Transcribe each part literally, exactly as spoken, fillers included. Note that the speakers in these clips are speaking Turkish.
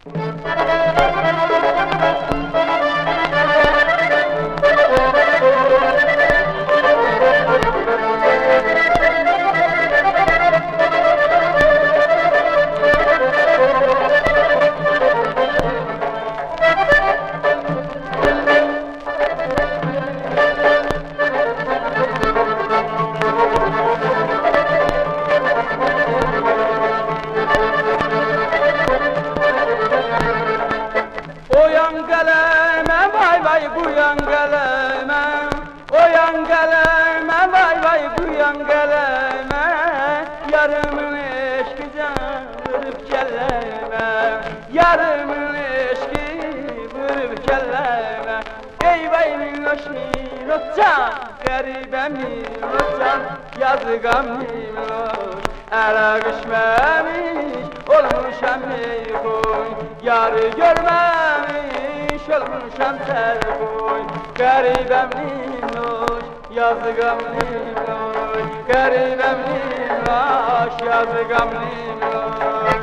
Uyan geleme, uyan geleme, vay vay uyan geleme. Yarımın eşki can vurup kelleme, yarımın eşki vurup kelleme. Ey vay minnoş minnoş can, garibe minnoş can, yazıgam minnoş. Ele düşmemiş, olmuşam meykoy, yarı görmemiş, olmuşam terkoy. Garibem minnoş, yazıgam minnoş, garibem minnoş, yazıgam minnoş.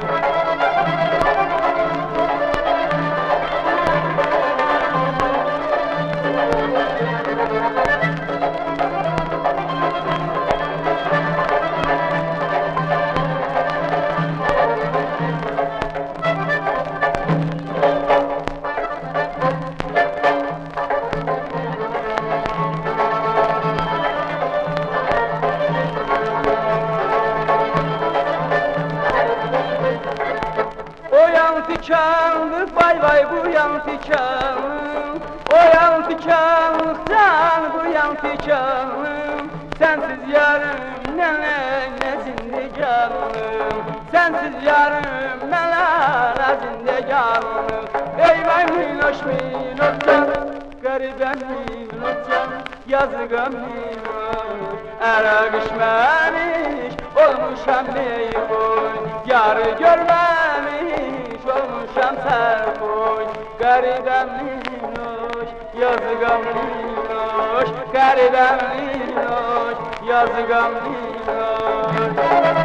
Tikanlık vay vay bu yan tikanlık, o yan tikanlık sen bu yan tikanlık. Sensiz yarım ne ne ne zindeganlık, sensiz yarım ne ne ne zindeganlık. Ey vay minnoş minnoş can, garibem minnoş can, yazıgam minnoş. Ele düşmemiş, olmuşam meykoy, yarı görmemiş, olmuşam terkoy. Garibem minnoş, yazıgam minnoş, garibem minnoş, yazıgam minnoş.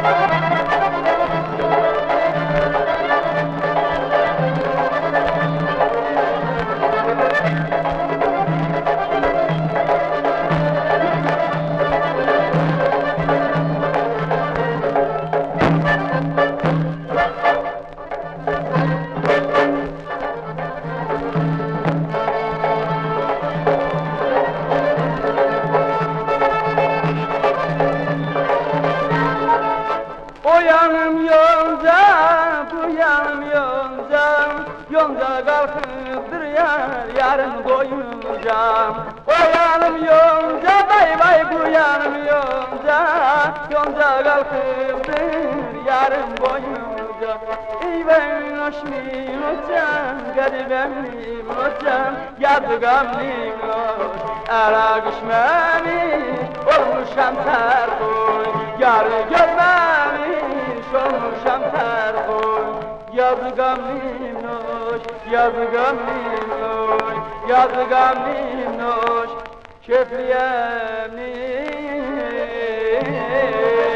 O yanım yonca, bu yanım yonca, yonca kalkıptır yar, yarın boyunca. O yanım yonca, vay vay bu yanım yonca, yonca kalkıptır yarın boyunca. Ey vay minnoş minnoş can, garibem minnoş can, yazıgam minnoş. Ele düşmemiş, olmuşam terkoy, yarı görmemiş, olmuşam terkoy. Yazıgam minnoş, yazıgam minnoş, yazıgam minnoş, şefliyem minnoş.